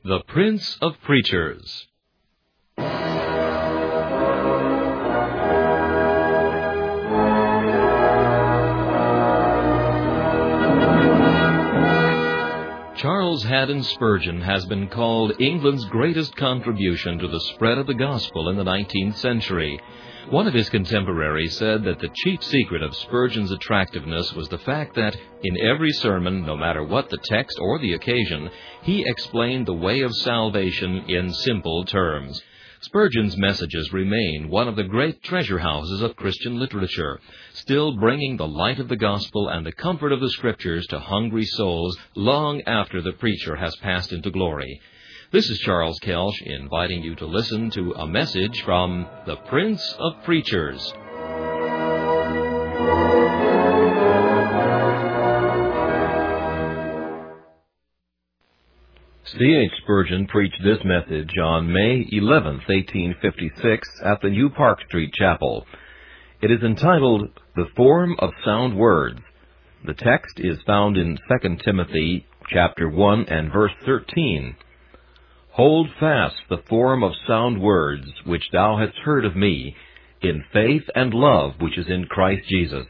The Prince of Preachers. Charles Haddon Spurgeon has been called England's greatest contribution to the spread of the gospel in the 19th century. One of his contemporaries said that the chief secret of Spurgeon's attractiveness was the fact that, in every sermon, no matter what the text or the occasion, he explained the way of salvation in simple terms. Spurgeon's messages remain one of the great treasure houses of Christian literature, still bringing the light of the gospel and the comfort of the Scriptures to hungry souls long after the preacher has passed into glory. This is Charles Kelsch inviting you to listen to a message from the Prince of Preachers. C.H. Spurgeon preached this message on May 11, 1856, at the New Park Street Chapel. It is entitled, The Form of Sound Words. The text is found in 2 Timothy chapter 1 and verse 13. Hold fast the form of sound words which thou hast heard of me, in faith and love which is in Christ Jesus.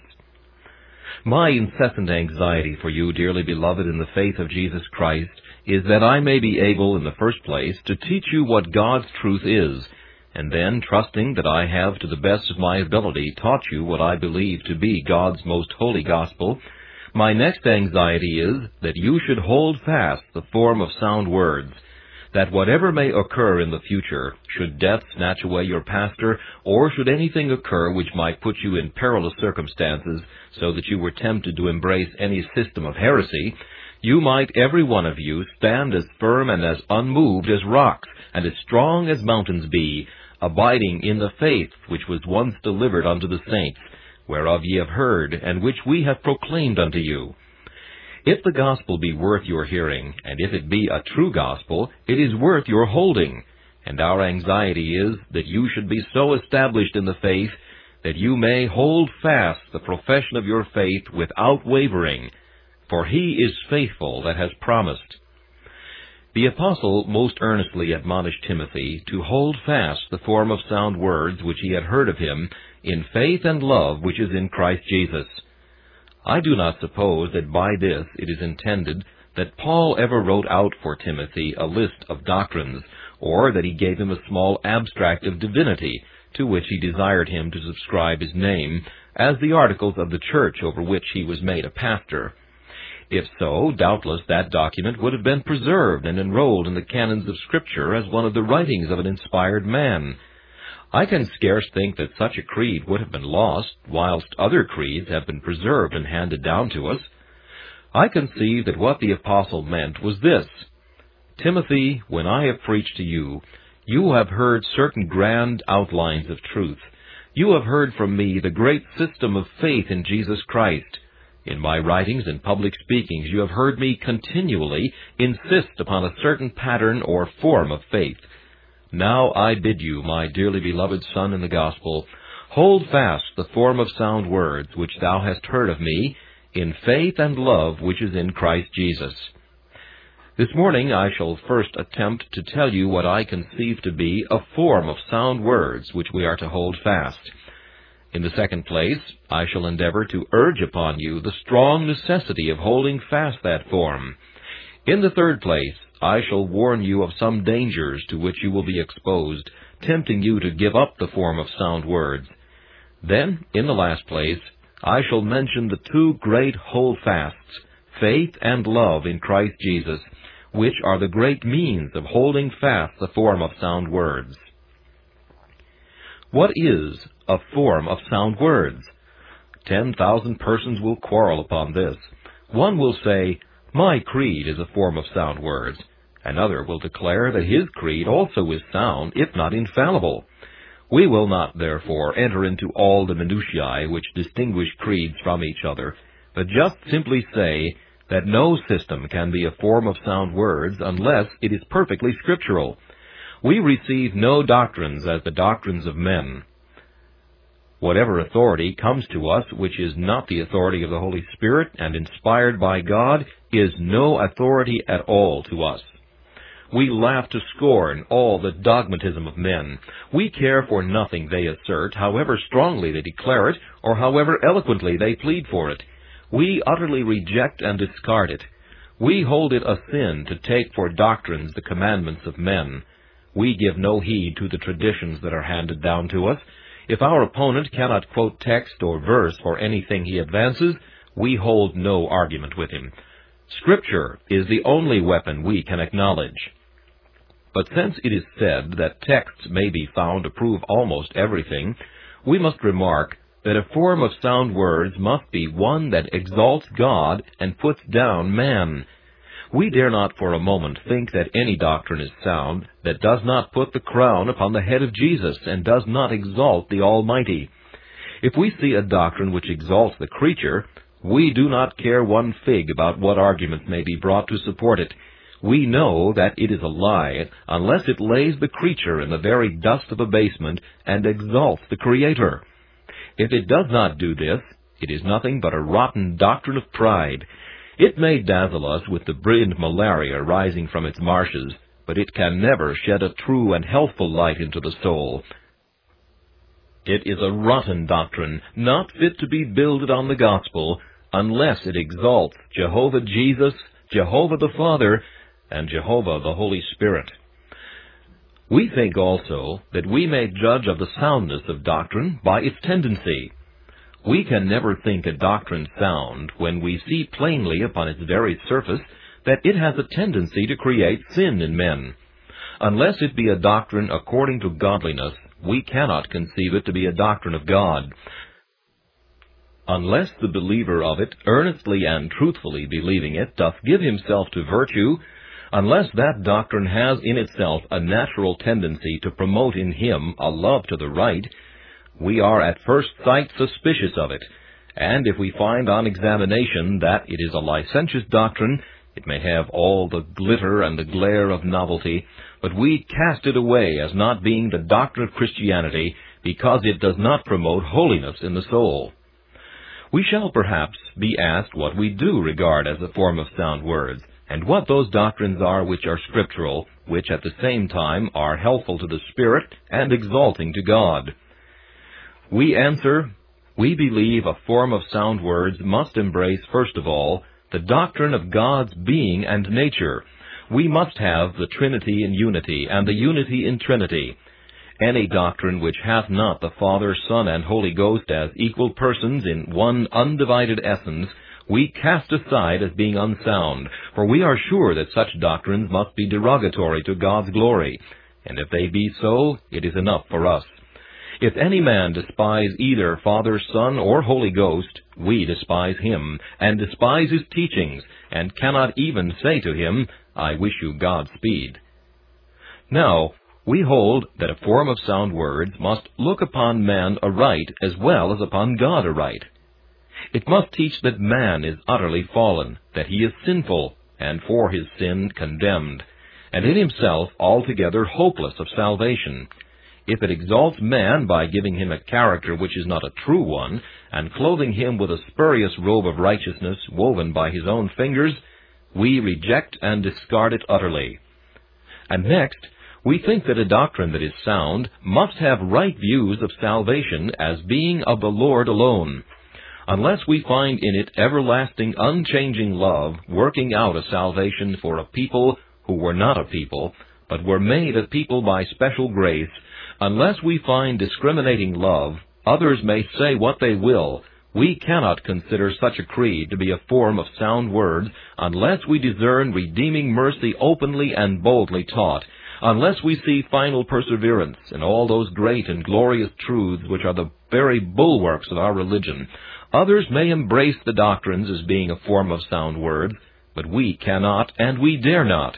My incessant anxiety for you, dearly beloved in the faith of Jesus Christ, is that I may be able, in the first place, to teach you what God's truth is, and then, trusting that I have, to the best of my ability, taught you what I believe to be God's most holy gospel, my next anxiety is that you should hold fast the form of sound words, that whatever may occur in the future, should death snatch away your pastor, or should anything occur which might put you in perilous circumstances, so that you were tempted to embrace any system of heresy, you might, every one of you, stand as firm and as unmoved as rocks, and as strong as mountains be, abiding in the faith which was once delivered unto the saints, whereof ye have heard, and which we have proclaimed unto you. If the gospel be worth your hearing, and if it be a true gospel, it is worth your holding, and our anxiety is that you should be so established in the faith that you may hold fast the profession of your faith without wavering, for he is faithful that has promised. The apostle most earnestly admonished Timothy to hold fast the form of sound words which he had heard of him, in faith and love which is in Christ Jesus. I do not suppose that by this it is intended that Paul ever wrote out for Timothy a list of doctrines, or that he gave him a small abstract of divinity, to which he desired him to subscribe his name, as the articles of the church over which he was made a pastor. If so, doubtless that document would have been preserved and enrolled in the canons of Scripture as one of the writings of an inspired man. I can scarce think that such a creed would have been lost, whilst other creeds have been preserved and handed down to us. I conceive that what the apostle meant was this: Timothy, when I have preached to you, you have heard certain grand outlines of truth. You have heard from me the great system of faith in Jesus Christ. In my writings and public speakings you have heard me continually insist upon a certain pattern or form of faith. Now I bid you, my dearly beloved son in the gospel, hold fast the form of sound words which thou hast heard of me, in faith and love which is in Christ Jesus. This morning I shall first attempt to tell you what I conceive to be a form of sound words which we are to hold fast. In the second place, I shall endeavor to urge upon you the strong necessity of holding fast that form. In the third place, I shall warn you of some dangers to which you will be exposed, tempting you to give up the form of sound words. Then, in the last place, I shall mention the two great holdfasts, faith and love in Christ Jesus, which are the great means of holding fast the form of sound words. What is a form of sound words? 10,000 persons will quarrel upon this. One will say, my creed is a form of sound words. Another will declare that his creed also is sound, if not infallible. We will not, therefore, enter into all the minutiae which distinguish creeds from each other, but just simply say that no system can be a form of sound words unless it is perfectly scriptural. We receive no doctrines as the doctrines of men. Whatever authority comes to us which is not the authority of the Holy Spirit and inspired by God is no authority at all to us. We laugh to scorn all the dogmatism of men. We care for nothing they assert, however strongly they declare it, or however eloquently they plead for it. We utterly reject and discard it. We hold it a sin to take for doctrines the commandments of men. We give no heed to the traditions that are handed down to us. If our opponent cannot quote text or verse for anything he advances, we hold no argument with him. Scripture is the only weapon we can acknowledge. But since it is said that texts may be found to prove almost everything, we must remark that a form of sound words must be one that exalts God and puts down man. We dare not for a moment think that any doctrine is sound that does not put the crown upon the head of Jesus and does not exalt the Almighty. If we see a doctrine which exalts the creature, we do not care one fig about what arguments may be brought to support it. We know that it is a lie unless it lays the creature in the very dust of abasement and exalts the Creator. If it does not do this, it is nothing but a rotten doctrine of pride. It may dazzle us with the brilliant malaria rising from its marshes, but it can never shed a true and healthful light into the soul. It is a rotten doctrine, not fit to be builded on the gospel, unless it exalts Jehovah Jesus, Jehovah the Father, and Jehovah the Holy Spirit. We think also that we may judge of the soundness of doctrine by its tendency. We can never think a doctrine sound when we see plainly upon its very surface that it has a tendency to create sin in men. Unless it be a doctrine according to godliness, we cannot conceive it to be a doctrine of God. Unless the believer of it, earnestly and truthfully believing it, doth give himself to virtue, unless that doctrine has in itself a natural tendency to promote in him a love to the right, we are at first sight suspicious of it, and if we find on examination that it is a licentious doctrine, it may have all the glitter and the glare of novelty, but we cast it away as not being the doctrine of Christianity, because it does not promote holiness in the soul. We shall perhaps be asked what we do regard as a form of sound words, and what those doctrines are which are scriptural, which at the same time are helpful to the Spirit and exalting to God. We answer, we believe a form of sound words must embrace, first of all, the doctrine of God's being and nature. We must have the Trinity in unity, and the unity in Trinity. Any doctrine which hath not the Father, Son, and Holy Ghost as equal persons in one undivided essence, we cast aside as being unsound, for we are sure that such doctrines must be derogatory to God's glory, and if they be so, it is enough for us. If any man despise either Father, Son, or Holy Ghost, we despise him, and despise his teachings, and cannot even say to him, I wish you Godspeed. Now, we hold that a form of sound words must look upon man aright as well as upon God aright. It must teach that man is utterly fallen, that he is sinful, and for his sin condemned, and in himself altogether hopeless of salvation. If it exalts man by giving him a character which is not a true one, and clothing him with a spurious robe of righteousness woven by his own fingers, we reject and discard it utterly. And next, we think that a doctrine that is sound must have right views of salvation as being of the Lord alone. Unless we find in it everlasting, unchanging love working out a salvation for a people who were not a people, but were made a people by special grace, unless we find discriminating love, others may say what they will, we cannot consider such a creed to be a form of sound words unless we discern redeeming mercy openly and boldly taught, unless we see final perseverance in all those great and glorious truths which are the very bulwarks of our religion. Others may embrace the doctrines as being a form of sound words, but we cannot and we dare not.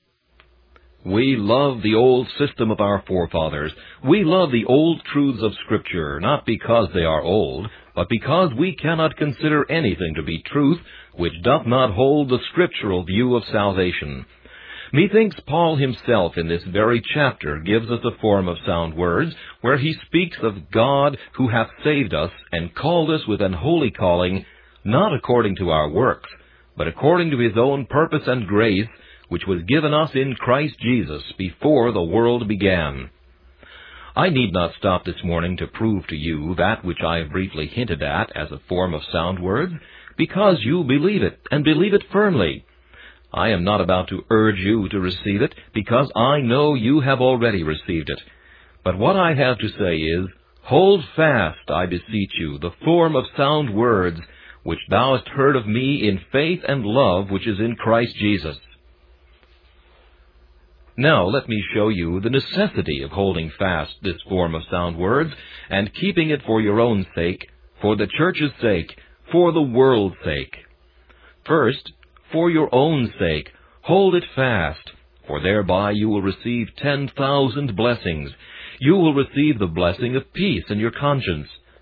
We love the old system of our forefathers. We love the old truths of Scripture, not because they are old, but because we cannot consider anything to be truth which doth not hold the scriptural view of salvation. Methinks Paul himself in this very chapter gives us a form of sound words, where he speaks of God who hath saved us and called us with an holy calling, not according to our works, but according to his own purpose and grace, which was given us in Christ Jesus before the world began. I need not stop this morning to prove to you that which I have briefly hinted at as a form of sound words, because you believe it, and believe it firmly. I am not about to urge you to receive it, because I know you have already received it. But what I have to say is, hold fast, I beseech you, the form of sound words, which thou hast heard of me in faith and love which is in Christ Jesus. Now let me show you the necessity of holding fast this form of sound words, and keeping it for your own sake, for the church's sake, for the world's sake. First, for your own sake, hold it fast, for thereby you will receive 10,000 blessings. You will receive the blessing of peace in your conscience.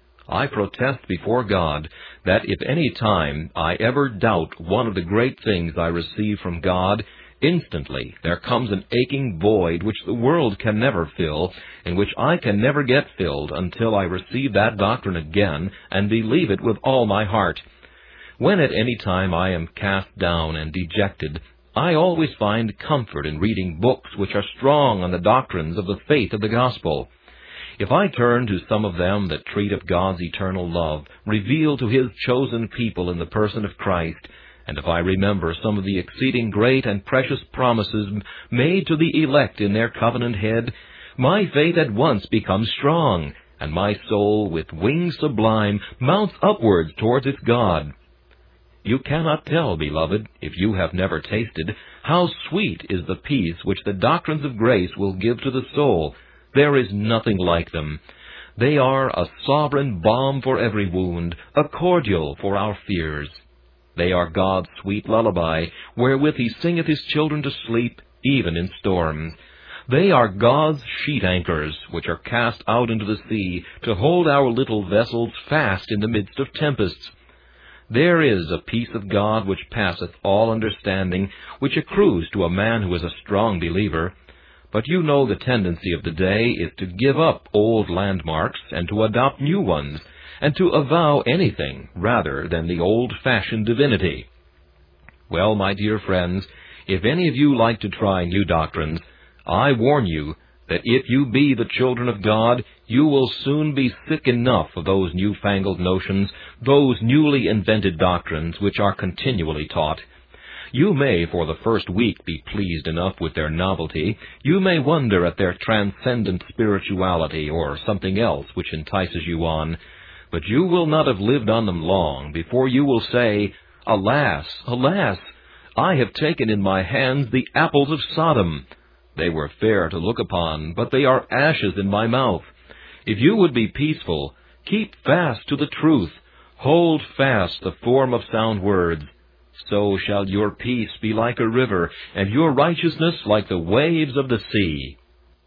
I protest before God that if any time I ever doubt one of the great things I receive from God, instantly there comes an aching void which the world can never fill, and which I can never get filled until I receive that doctrine again and believe it with all my heart. When at any time I am cast down and dejected, I always find comfort in reading books which are strong on the doctrines of the faith of the gospel. If I turn to some of them that treat of God's eternal love, revealed to His chosen people in the person of Christ, and if I remember some of the exceeding great and precious promises made to the elect in their covenant head, my faith at once becomes strong, and my soul, with wings sublime, mounts upwards towards its God. You cannot tell, beloved, if you have never tasted, how sweet is the peace which the doctrines of grace will give to the soul. There is nothing like them. They are a sovereign balm for every wound, a cordial for our fears. They are God's sweet lullaby, wherewith He singeth His children to sleep, even in storms. They are God's sheet anchors, which are cast out into the sea, to hold our little vessels fast in the midst of tempests. There is a peace of God which passeth all understanding, which accrues to a man who is a strong believer. But you know the tendency of the day is to give up old landmarks and to adopt new ones, and to avow anything rather than the old-fashioned divinity. Well, my dear friends, if any of you like to try new doctrines, I warn you that if you be the children of God, you will soon be sick enough of those newfangled notions, those newly invented doctrines which are continually taught. You may for the first week be pleased enough with their novelty. You may wonder at their transcendent spirituality or something else which entices you on. But you will not have lived on them long before you will say, Alas, alas, I have taken in my hands the apples of Sodom. They were fair to look upon, but they are ashes in my mouth. If you would be peaceful, keep fast to the truth. Hold fast the form of sound words. So shall your peace be like a river, and your righteousness like the waves of the sea.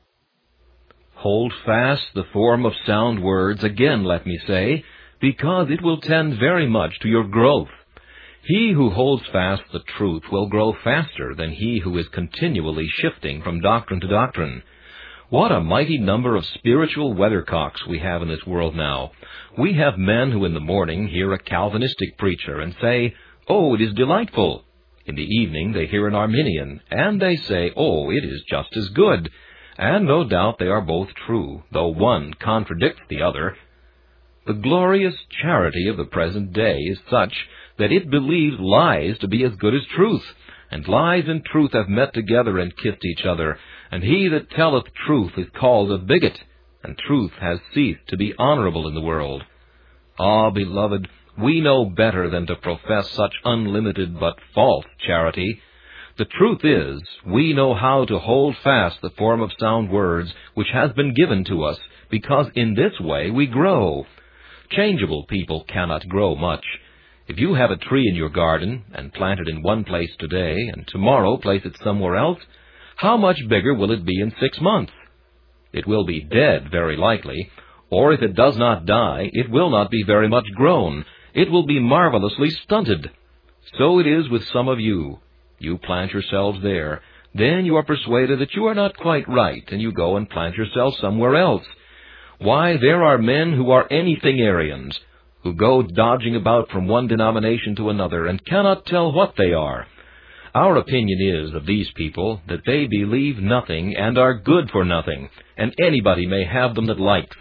Hold fast the form of sound words, again let me say, because it will tend very much to your growth. He who holds fast the truth will grow faster than he who is continually shifting from doctrine to doctrine. What a mighty number of spiritual weathercocks we have in this world now. We have men who in the morning hear a Calvinistic preacher and say, "Oh, it is delightful." In the evening they hear an Arminian, and they say, "Oh, it is just as good." And no doubt they are both true, though one contradicts the other. The glorious charity of the present day is such that it believes lies to be as good as truth, and lies and truth have met together and kissed each other, and he that telleth truth is called a bigot, and truth has ceased to be honorable in the world. Ah, beloved, we know better than to profess such unlimited but false charity. The truth is, we know how to hold fast the form of sound words which has been given to us, because in this way we grow. Changeable people cannot grow much. If you have a tree in your garden, and plant it in one place today, and tomorrow place it somewhere else, how much bigger will it be in 6 months? It will be dead, very likely, or if it does not die, it will not be very much grown. It will be marvelously stunted. So it is with some of you. You plant yourselves there. Then you are persuaded that you are not quite right, and you go and plant yourself somewhere else. Why, there are men who are anything-arians, who go dodging about from one denomination to another, and cannot tell what they are. Our opinion is of these people that they believe nothing and are good for nothing, and anybody may have them that likes.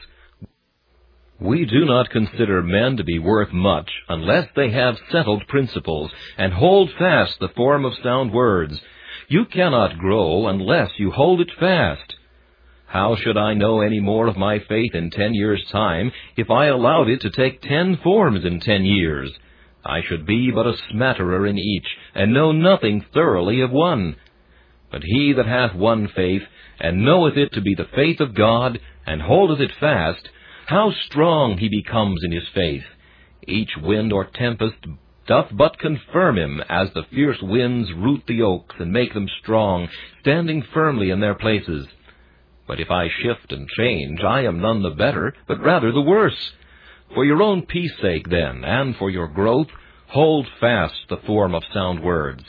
We do not consider men to be worth much unless they have settled principles and hold fast the form of sound words. You cannot grow unless you hold it fast. How should I know any more of my faith in 10 years' time if I allowed it to take 10 forms in 10 years? I should be but a smatterer in each, and know nothing thoroughly of one. But he that hath one faith, and knoweth it to be the faith of God, and holdeth it fast, how strong he becomes in his faith! Each wind or tempest doth but confirm him, as the fierce winds root the oaks, and make them strong, standing firmly in their places. But if I shift and change, I am none the better, but rather the worse. For your own peace sake, then, and for your growth, hold fast the form of sound words.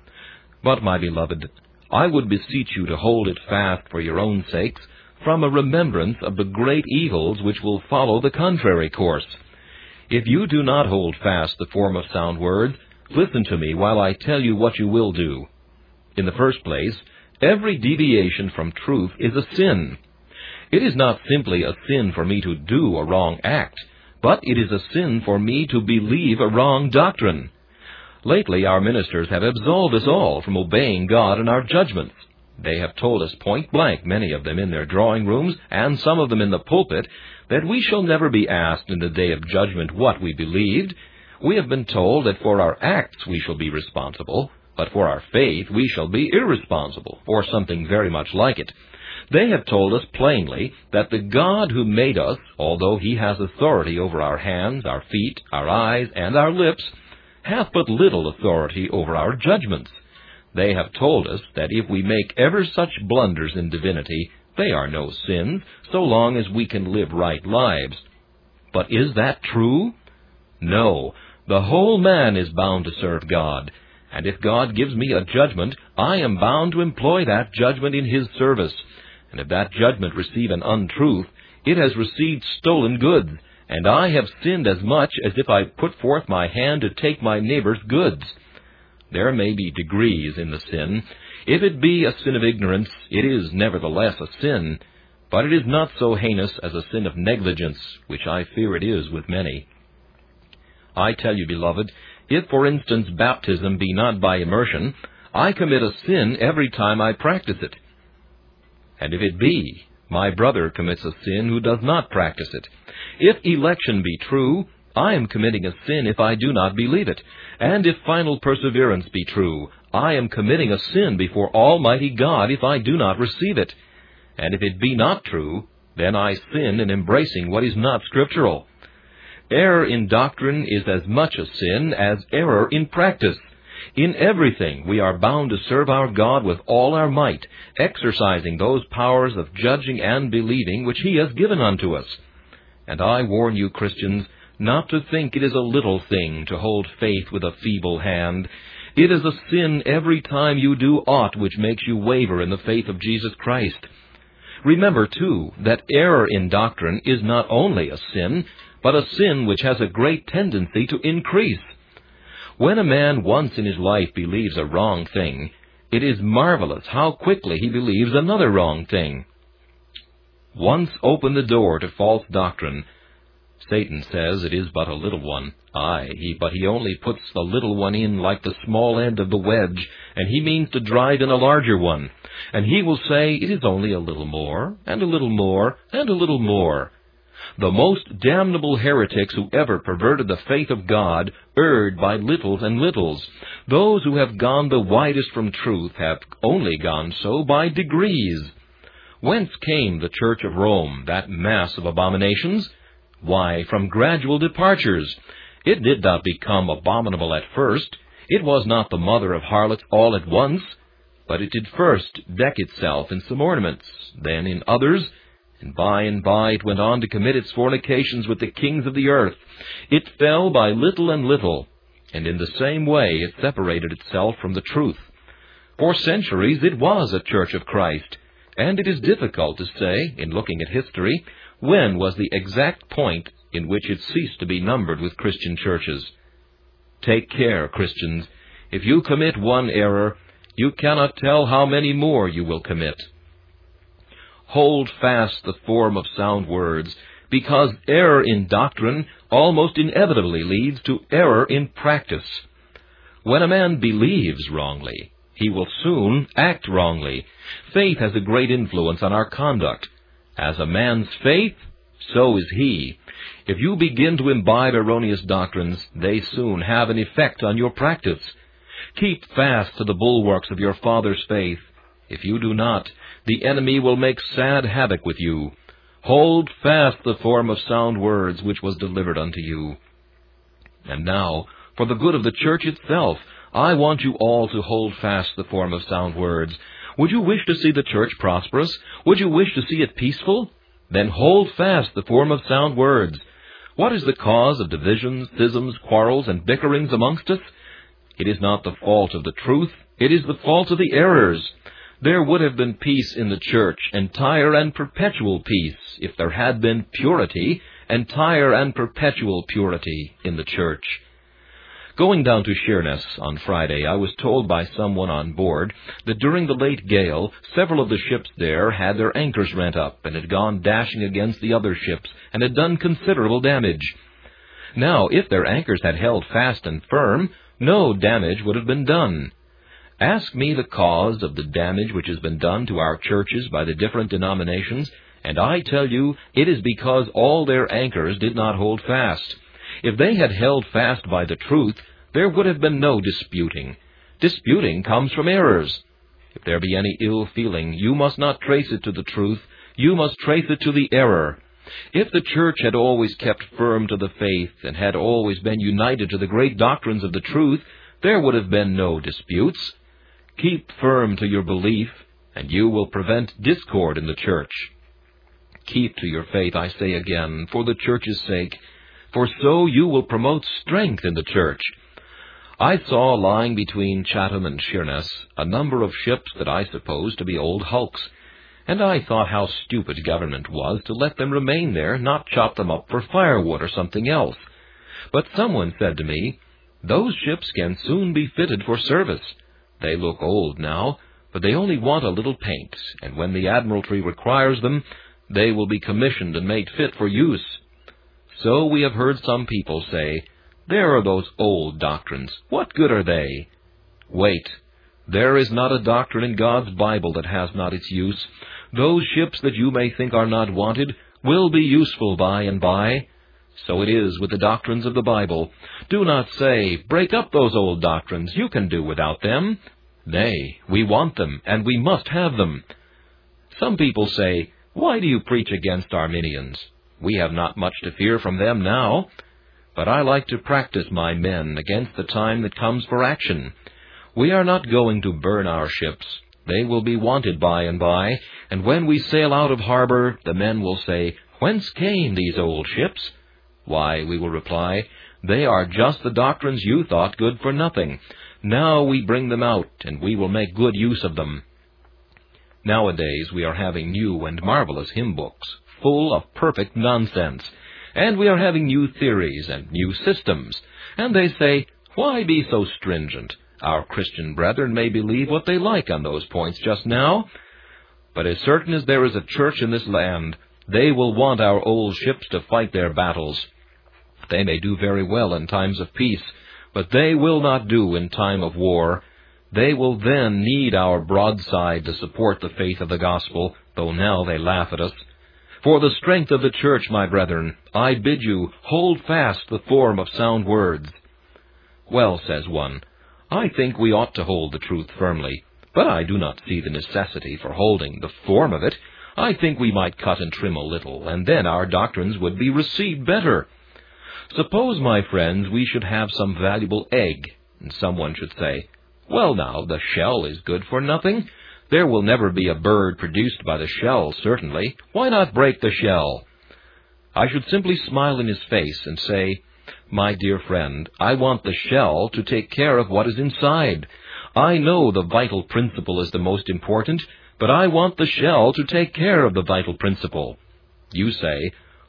But, my beloved, I would beseech you to hold it fast for your own sakes, from a remembrance of the great evils which will follow the contrary course. If you do not hold fast the form of sound words, listen to me while I tell you what you will do. In the first place, every deviation from truth is a sin. It is not simply a sin for me to do a wrong act, but it is a sin for me to believe a wrong doctrine. Lately our ministers have absolved us all from obeying God in our judgments. They have told us point blank, many of them in their drawing rooms, and some of them in the pulpit, that we shall never be asked in the day of judgment what we believed. We have been told that for our acts we shall be responsible, but for our faith we shall be irresponsible, or something very much like it. They have told us plainly that the God who made us, although he has authority over our hands, our feet, our eyes, and our lips, hath but little authority over our judgments. They have told us that if we make ever such blunders in divinity, they are no sins, so long as we can live right lives. But is that true? No. The whole man is bound to serve God, and if God gives me a judgment, I am bound to employ that judgment in his service. And if that judgment receive an untruth, it has received stolen goods, and I have sinned as much as if I put forth my hand to take my neighbor's goods. There may be degrees in the sin. If it be a sin of ignorance, it is nevertheless a sin, but it is not so heinous as a sin of negligence, which I fear it is with many. I tell you, beloved, if, for instance, baptism be not by immersion, I commit a sin every time I practice it. And if it be, my brother commits a sin who does not practice it. If election be true, I am committing a sin if I do not believe it. And if final perseverance be true, I am committing a sin before Almighty God if I do not receive it. And if it be not true, then I sin in embracing what is not scriptural. Error in doctrine is as much a sin as error in practice. In everything we are bound to serve our God with all our might, exercising those powers of judging and believing which he has given unto us. And I warn you, Christians, not to think it is a little thing to hold faith with a feeble hand. It is a sin every time you do aught which makes you waver in the faith of Jesus Christ. Remember, too, that error in doctrine is not only a sin, but a sin which has a great tendency to increase. When a man once in his life believes a wrong thing, it is marvelous how quickly he believes another wrong thing. Once open the door to false doctrine. Satan says it is but a little one. But he only puts the little one in like the small end of the wedge, and he means to drive in a larger one. And he will say it is only a little more, and a little more, and a little more. The most damnable heretics who ever perverted the faith of God erred by littles and littles. Those who have gone the widest from truth have only gone so by degrees. Whence came the Church of Rome, that mass of abominations? Why, from gradual departures. It did not become abominable at first. It was not the mother of harlots all at once. But it did first deck itself in some ornaments, then in others, and by it went on to commit its fornications with the kings of the earth. It fell by little and little, and in the same way it separated itself from the truth. For centuries it was a Church of Christ, and it is difficult to say, in looking at history, when was the exact point in which it ceased to be numbered with Christian churches. Take care, Christians. If you commit one error, you cannot tell how many more you will commit. Hold fast the form of sound words, because error in doctrine almost inevitably leads to error in practice. When a man believes wrongly, he will soon act wrongly. Faith has a great influence on our conduct. As a man's faith, so is he. If you begin to imbibe erroneous doctrines, they soon have an effect on your practice. Keep fast to the bulwarks of your father's faith. If you do not, the enemy will make sad havoc with you. Hold fast the form of sound words which was delivered unto you. And now, for the good of the church itself, I want you all to hold fast the form of sound words. Would you wish to see the church prosperous? Would you wish to see it peaceful? Then hold fast the form of sound words. What is the cause of divisions, schisms, quarrels, and bickerings amongst us? It is not the fault of the truth, it is the fault of the errors. There would have been peace in the church, entire and perpetual peace, if there had been purity, entire and perpetual purity in the church. Going down to Sheerness on Friday, I was told by someone on board that during the late gale, several of the ships there had their anchors rent up and had gone dashing against the other ships and had done considerable damage. Now, if their anchors had held fast and firm, no damage would have been done. Ask me the cause of the damage which has been done to our churches by the different denominations, and I tell you it is because all their anchors did not hold fast. If they had held fast by the truth, there would have been no disputing. Disputing comes from errors. If there be any ill feeling, you must not trace it to the truth, you must trace it to the error. If the church had always kept firm to the faith, and had always been united to the great doctrines of the truth, there would have been no disputes. Keep firm to your belief, and you will prevent discord in the church. Keep to your faith, I say again, for the church's sake, for so you will promote strength in the church. I saw lying between Chatham and Sheerness a number of ships that I supposed to be old hulks, and I thought how stupid government was to let them remain there, not chop them up for firewood or something else. But someone said to me, "Those ships can soon be fitted for service. They look old now, but they only want a little paint, and when the Admiralty requires them, they will be commissioned and made fit for use." So we have heard some people say, "There are those old doctrines. What good are they?" Wait. There is not a doctrine in God's Bible that has not its use. Those ships that you may think are not wanted will be useful by and by. So it is with the doctrines of the Bible. Do not say, "Break up those old doctrines. You can do without them." Nay, we want them, and we must have them. Some people say, "Why do you preach against Arminians? We have not much to fear from them now." But I like to practice my men against the time that comes for action. We are not going to burn our ships. They will be wanted by and by, and when we sail out of harbor, the men will say, "Whence came these old ships?" Why, we will reply, "They are just the doctrines you thought good for nothing. Now we bring them out, and we will make good use of them." Nowadays we are having new and marvelous hymn books, full of perfect nonsense, and we are having new theories and new systems, and they say, "Why be so stringent? Our Christian brethren may believe what they like on those points just now." But as certain as there is a church in this land, they will want our old ships to fight their battles. They may do very well in times of peace, but they will not do in time of war. They will then need our broadside to support the faith of the gospel, though now they laugh at us. For the strength of the church, my brethren, I bid you hold fast the form of sound words. Well, says one, I think we ought to hold the truth firmly, but I do not see the necessity for holding the form of it. I think we might cut and trim a little, and then our doctrines would be received better. Suppose, my friends, we should have some valuable egg, and someone should say, "Well now, the shell is good for nothing. There will never be a bird produced by the shell, certainly. Why not break the shell?" I should simply smile in his face and say, "My dear friend, I want the shell to take care of what is inside. I know the vital principle is the most important, but I want the shell to take care of the vital principle." You say,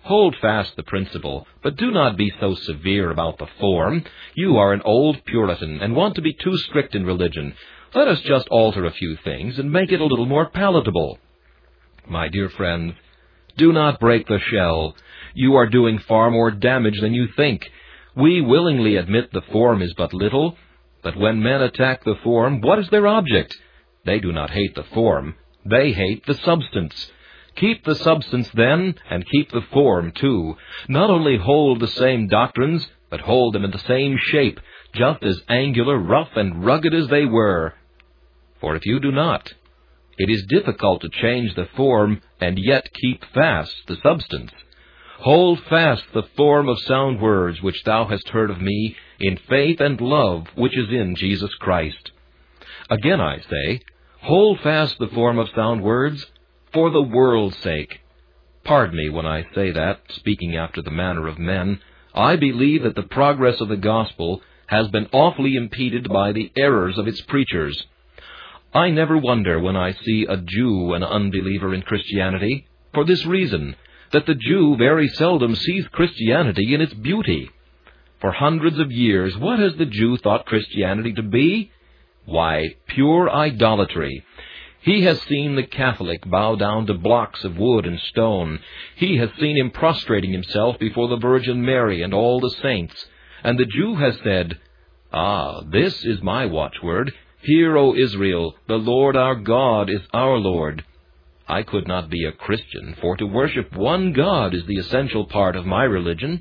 Hold fast the principle, but do not be so severe about the form. You are an old Puritan and want to be too strict in religion. Let us just alter a few things and make it a little more palatable. My dear friends, do not break the shell. You are doing far more damage than you think. We willingly admit the form is but little, but when men attack the form, what is their object? They do not hate the form. They hate the substance. Keep the substance, then, and keep the form, too. Not only hold the same doctrines, but hold them in the same shape, just as angular, rough, and rugged as they were. For if you do not, it is difficult to change the form, and yet keep fast the substance. Hold fast the form of sound words which thou hast heard of me, in faith and love which is in Jesus Christ. Again I say, hold fast the form of sound words, for the world's sake. Pardon me when I say that, speaking after the manner of men, I believe that the progress of the gospel has been awfully impeded by the errors of its preachers. I never wonder when I see a Jew an unbeliever in Christianity, for this reason, that the Jew very seldom sees Christianity in its beauty. For hundreds of years, what has the Jew thought Christianity to be? Why, pure idolatry. He has seen the Catholic bow down to blocks of wood and stone. He has seen him prostrating himself before the Virgin Mary and all the saints. And the Jew has said, "Ah, this is my watchword. Hear, O Israel, the Lord our God is our Lord." I could not be a Christian, for to worship one God is the essential part of my religion.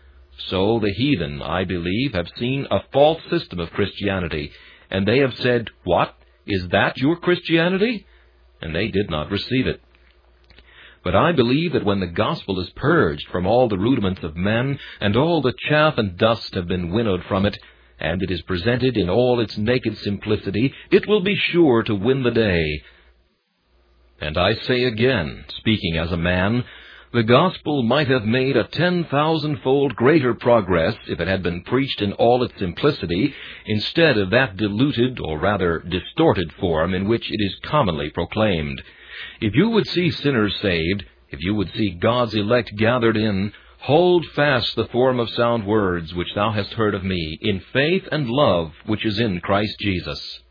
So the heathen, I believe, have seen a false system of Christianity, and they have said, "What? Is that your Christianity?" And they did not receive it. But I believe that when the gospel is purged from all the rudiments of men, and all the chaff and dust have been winnowed from it, and it is presented in all its naked simplicity, it will be sure to win the day. And I say again, speaking as a man, the gospel might have made a 10,000-fold greater progress if it had been preached in all its simplicity, instead of that diluted, or rather distorted form in which it is commonly proclaimed. If you would see sinners saved, if you would see God's elect gathered in, hold fast the form of sound words which thou hast heard of me, in faith and love which is in Christ Jesus.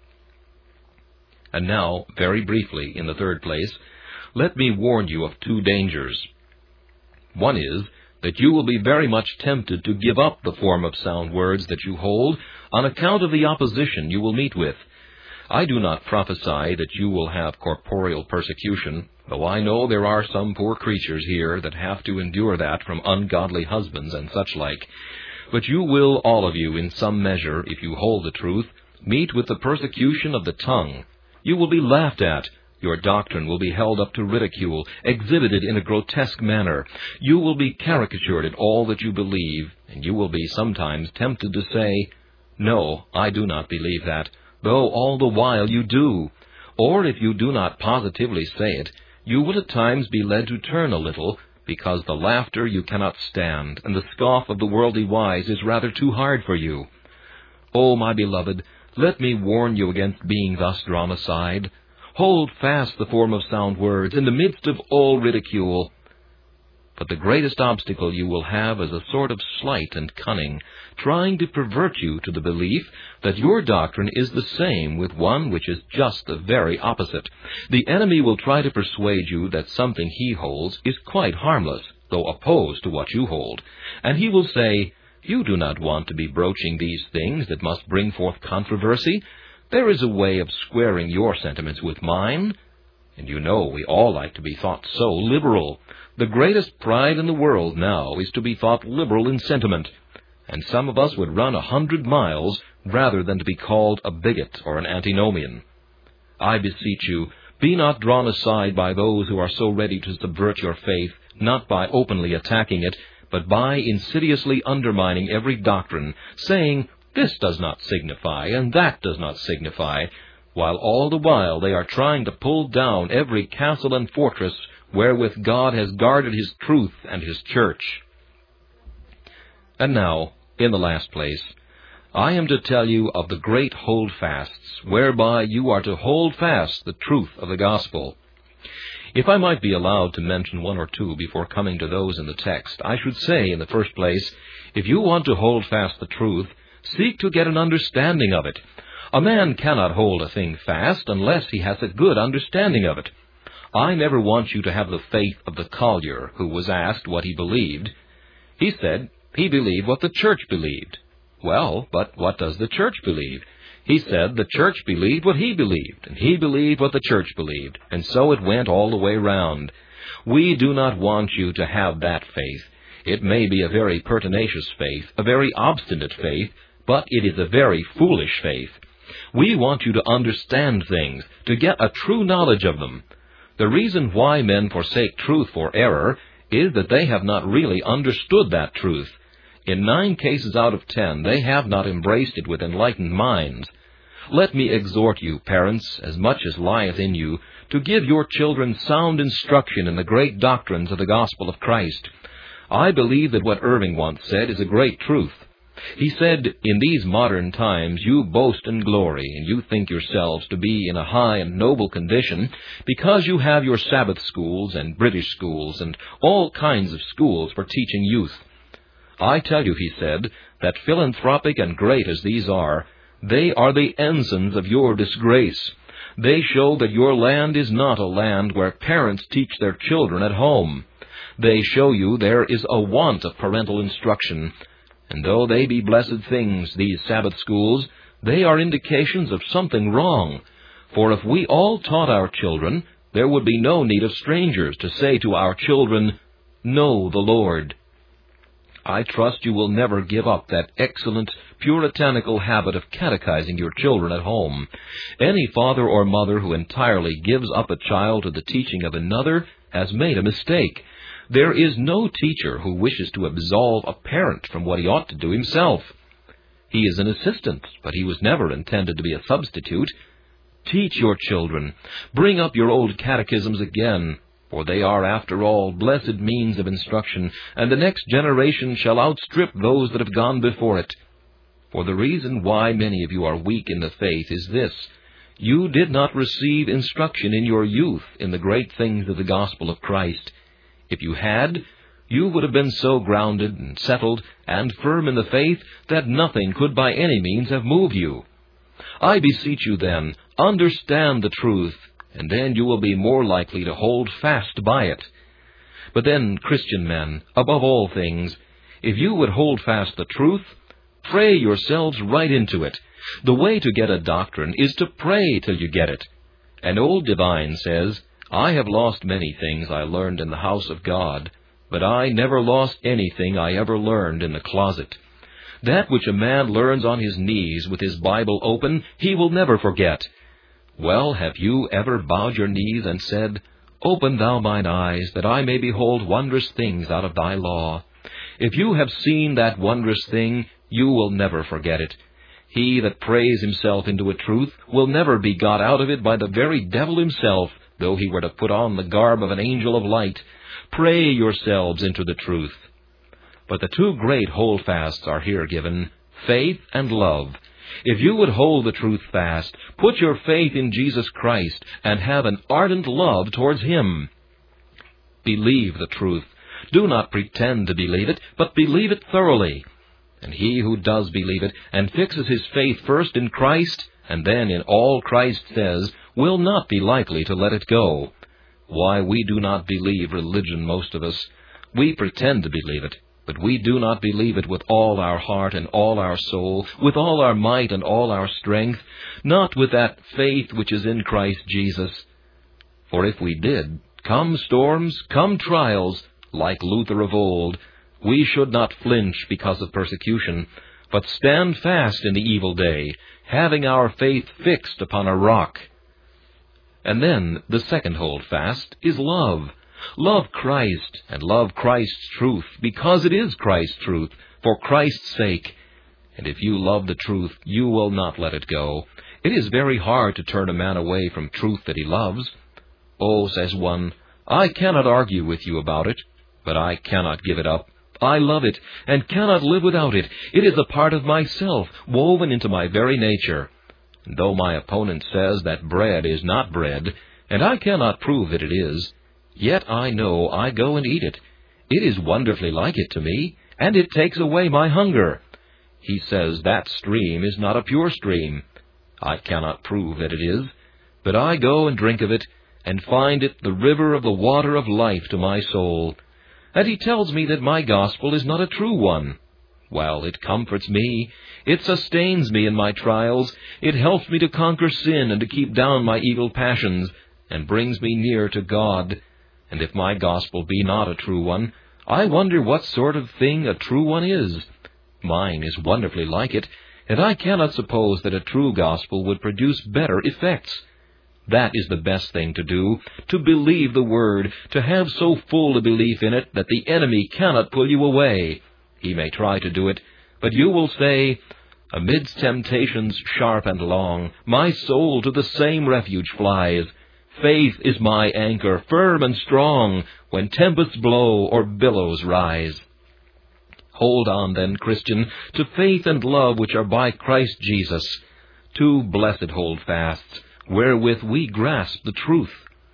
And now, very briefly, in the third place, let me warn you of two dangers. One is that you will be very much tempted to give up the form of sound words that you hold on account of the opposition you will meet with. I do not prophesy that you will have corporeal persecution, though I know there are some poor creatures here that have to endure that from ungodly husbands and such like. But you will, all of you, in some measure, if you hold the truth, meet with the persecution of the tongue. You will be laughed at. Your doctrine will be held up to ridicule, exhibited in a grotesque manner. You will be caricatured in all that you believe, and you will be sometimes tempted to say, "No, I do not believe that," though all the while you do. Or if you do not positively say it, you will at times be led to turn a little, because the laughter you cannot stand, and the scoff of the worldly wise is rather too hard for you. Oh, my beloved, let me warn you against being thus drawn aside. Hold fast the form of sound words in the midst of all ridicule. But the greatest obstacle you will have is a sort of sleight and cunning, trying to pervert you to the belief that your doctrine is the same with one which is just the very opposite. The enemy will try to persuade you that something he holds is quite harmless, though opposed to what you hold. And he will say, "You do not want to be broaching these things that must bring forth controversy. There is a way of squaring your sentiments with mine." And you know we all like to be thought so liberal. The greatest pride in the world now is to be thought liberal in sentiment, and some of us would run 100 miles rather than to be called a bigot or an antinomian. I beseech you, be not drawn aside by those who are so ready to subvert your faith, not by openly attacking it, but by insidiously undermining every doctrine, saying, "This does not signify, and that does not signify," while all the while they are trying to pull down every castle and fortress wherewith God has guarded His truth and His church. And now, in the last place, I am to tell you of the great holdfasts, whereby you are to hold fast the truth of the gospel. If I might be allowed to mention one or two before coming to those in the text, I should say, in the first place, if you want to hold fast the truth, seek to get an understanding of it. A man cannot hold a thing fast unless he has a good understanding of it. I never want you to have the faith of the collier who was asked what he believed. He said he believed what the church believed. Well, but what does the church believe? He said the church believed what he believed, and he believed what the church believed, and so it went all the way round. We do not want you to have that faith. It may be a very pertinacious faith, a very obstinate faith, but it is a very foolish faith. We want you to understand things, to get a true knowledge of them. The reason why men forsake truth for error is that they have not really understood that truth. In 9 cases out of 10, they have not embraced it with enlightened minds. Let me exhort you, parents, as much as lieth in you, to give your children sound instruction in the great doctrines of the gospel of Christ. I believe that what Irving once said is a great truth. He said, in these modern times you boast and glory, and you think yourselves to be in a high and noble condition, because you have your Sabbath schools and British schools and all kinds of schools for teaching youth. I tell you, he said, that philanthropic and great as these are, they are the ensigns of your disgrace. They show that your land is not a land where parents teach their children at home. They show you there is a want of parental instruction. And though they be blessed things, these Sabbath schools, they are indications of something wrong. For if we all taught our children, there would be no need of strangers to say to our children, "Know the Lord." I trust you will never give up that excellent, puritanical habit of catechizing your children at home. Any father or mother who entirely gives up a child to the teaching of another has made a mistake. There is no teacher who wishes to absolve a parent from what he ought to do himself. He is an assistant, but he was never intended to be a substitute. Teach your children. Bring up your old catechisms again, for they are, after all, blessed means of instruction, and the next generation shall outstrip those that have gone before it. For the reason why many of you are weak in the faith is this: you did not receive instruction in your youth in the great things of the gospel of Christ. If you had, you would have been so grounded and settled and firm in the faith that nothing could by any means have moved you. I beseech you then, understand the truth, and then you will be more likely to hold fast by it. But then, Christian men, above all things, if you would hold fast the truth, pray yourselves right into it. The way to get a doctrine is to pray till you get it. An old divine says, "I have lost many things I learned in the house of God, but I never lost anything I ever learned in the closet." That which a man learns on his knees with his Bible open, he will never forget. Well, have you ever bowed your knees and said, "Open thou mine eyes, that I may behold wondrous things out of thy law"? If you have seen that wondrous thing, you will never forget it. He that prays himself into a truth will never be got out of it by the very devil himself, though he were to put on the garb of an angel of light. Pray yourselves into the truth. But the 2 great holdfasts are here given, faith and love. If you would hold the truth fast, put your faith in Jesus Christ, and have an ardent love towards Him. Believe the truth. Do not pretend to believe it, but believe it thoroughly. And he who does believe it, and fixes his faith first in Christ, and then in all Christ says, will not be likely to let it go. Why, we do not believe religion, most of us. We pretend to believe it, but we do not believe it with all our heart and all our soul, with all our might and all our strength, not with that faith which is in Christ Jesus. For if we did, come storms, come trials, like Luther of old, we should not flinch because of persecution, but stand fast in the evil day, having our faith fixed upon a rock. And then the second holdfast is love. Love Christ, and love Christ's truth, because it is Christ's truth, for Christ's sake. And if you love the truth, you will not let it go. It is very hard to turn a man away from truth that he loves. Oh, says one, I cannot argue with you about it, but I cannot give it up. I love it, and cannot live without it. It is a part of myself, woven into my very nature. And though my opponent says that bread is not bread, and I cannot prove that it is, Yet I know I go and eat it. It is wonderfully like it to me, and it takes away my hunger. He says that stream is not a pure stream. I cannot prove that it is, but I go and drink of it, and find it the river of the water of life to my soul. And he tells me that my gospel is not a true one. Well, it comforts me. It sustains me in my trials. It helps me to conquer sin and to keep down my evil passions, and brings me near to God. And if my gospel be not a true one, I wonder what sort of thing a true one is. Mine is wonderfully like it, and I cannot suppose that a true gospel would produce better effects. That is the best thing to do, to believe the Word, to have so full a belief in it that the enemy cannot pull you away. He may try to do it, but you will say, "Amidst temptations sharp and long, my soul to the same refuge flies. Faith is my anchor, firm and strong, when tempests blow or billows rise." Hold on, then, Christian, to faith and love which are by Christ Jesus, two blessed holdfasts, wherewith we grasp the truth.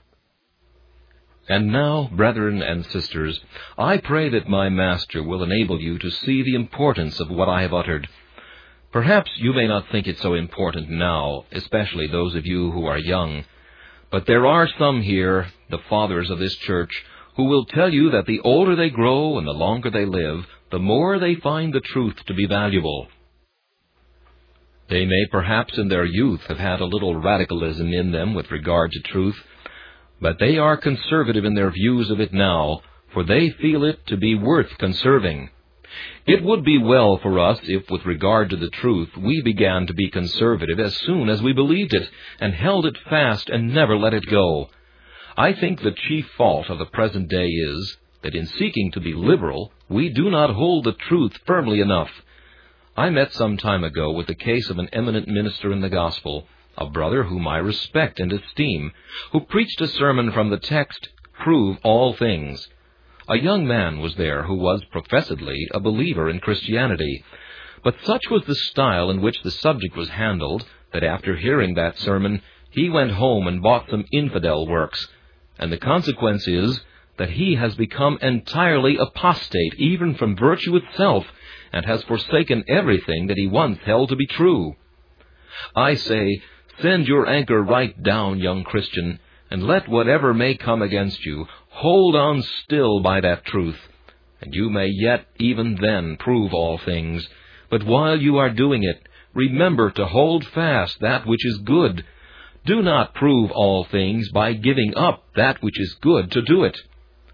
And now, brethren and sisters, I pray that my Master will enable you to see the importance of what I have uttered. Perhaps you may not think it so important now, especially those of you who are young. But there are some here, the fathers of this church, who will tell you that the older they grow and the longer they live, the more they find the truth to be valuable. They may perhaps in their youth have had a little radicalism in them with regard to truth, but they are conservative in their views of it now, for they feel it to be worth conserving. It would be well for us if, with regard to the truth, we began to be conservative as soon as we believed it, and held it fast and never let it go. I think the chief fault of the present day is that in seeking to be liberal, we do not hold the truth firmly enough. I met some time ago with the case of an eminent minister in the gospel, a brother whom I respect and esteem, who preached a sermon from the text, "Prove all things." A young man was there who was professedly a believer in Christianity, but such was the style in which the subject was handled that after hearing that sermon, he went home and bought some infidel works, and the consequence is that he has become entirely apostate even from virtue itself, and has forsaken everything that he once held to be true. I say, send your anchor right down, young Christian, and let whatever may come against you, hold on still by that truth, and you may yet even then prove all things. But while you are doing it, remember to hold fast that which is good. Do not prove all things by giving up that which is good to do it.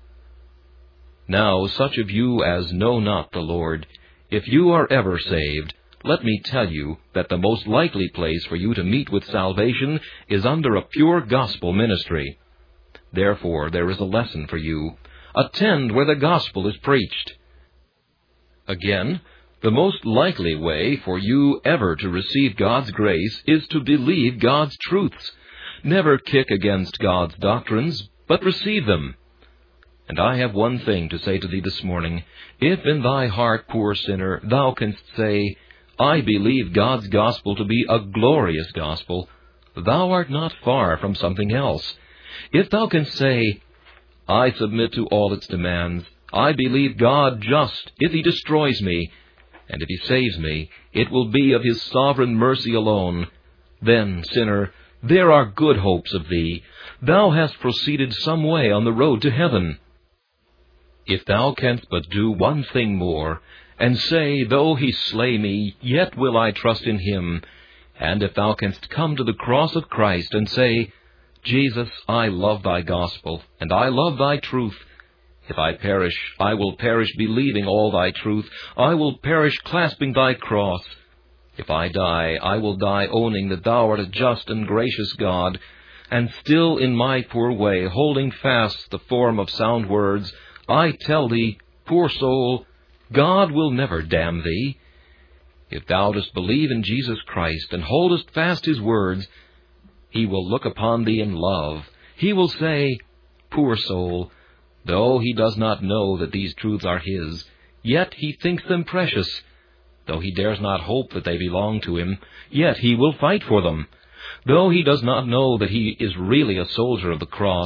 Now, such of you as know not the Lord, if you are ever saved, let me tell you that the most likely place for you to meet with salvation is under a pure gospel ministry. Therefore, there is a lesson for you. Attend where the gospel is preached. Again, the most likely way for you ever to receive God's grace is to believe God's truths. Never kick against God's doctrines, but receive them. And I have one thing to say to thee this morning. If in thy heart, poor sinner, thou canst say, "I believe God's gospel to be a glorious gospel," thou art not far from something else. If thou canst say, "I submit to all its demands, I believe God just if He destroys me, and if He saves me, it will be of His sovereign mercy alone," then, sinner, there are good hopes of thee. Thou hast proceeded some way on the road to heaven. If thou canst but do one thing more, and say, "Though He slay me, yet will I trust in Him," and if thou canst come to the cross of Christ and say, "Jesus, I love thy gospel, and I love thy truth. If I perish, I will perish believing all thy truth. I will perish clasping thy cross. If I die, I will die owning that thou art a just and gracious God, and still in my poor way, holding fast the form of sound words, I tell thee, poor soul, God will never damn thee. If thou dost believe in Jesus Christ and holdest fast His words, He will look upon thee in love. He will say, poor soul, though he does not know that these truths are his, yet he thinks them precious. Though he dares not hope that they belong to him, yet he will fight for them. Though he does not know that he is really a soldier of the cross,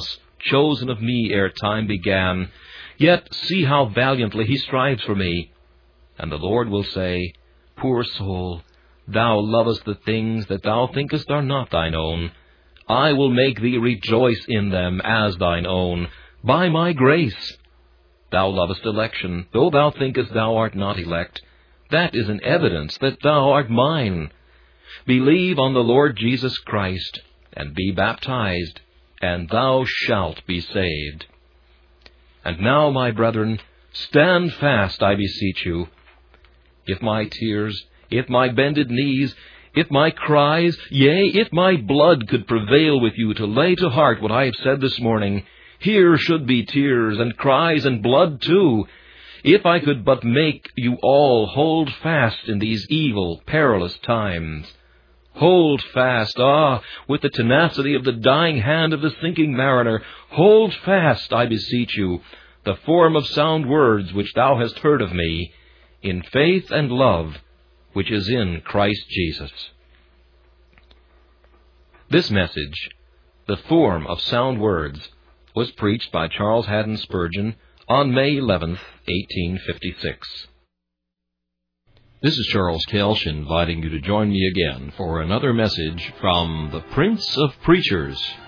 chosen of me ere time began. Yet see how valiantly he strives for me. And the Lord will say, Poor soul, thou lovest the things that thou thinkest are not thine own. I will make thee rejoice in them as thine own, by my grace. Thou lovest election, though thou thinkest thou art not elect. That is an evidence that thou art mine. Believe on the Lord Jesus Christ, and be baptized, and thou shalt be saved. And now, my brethren, stand fast, I beseech you. If my tears, if my bended knees, if my cries, yea, if my blood could prevail with you to lay to heart what I have said this morning, here should be tears and cries and blood too, if I could but make you all hold fast in these evil, perilous times. Hold fast, with the tenacity of the dying hand of the sinking mariner. Hold fast, I beseech you, the form of sound words which thou hast heard of me, in faith and love, which is in Christ Jesus. This message, The Form of Sound Words, was preached by Charles Haddon Spurgeon on May 11th, 1856. This is Charles Kelsch inviting you to join me again for another message from the Prince of Preachers,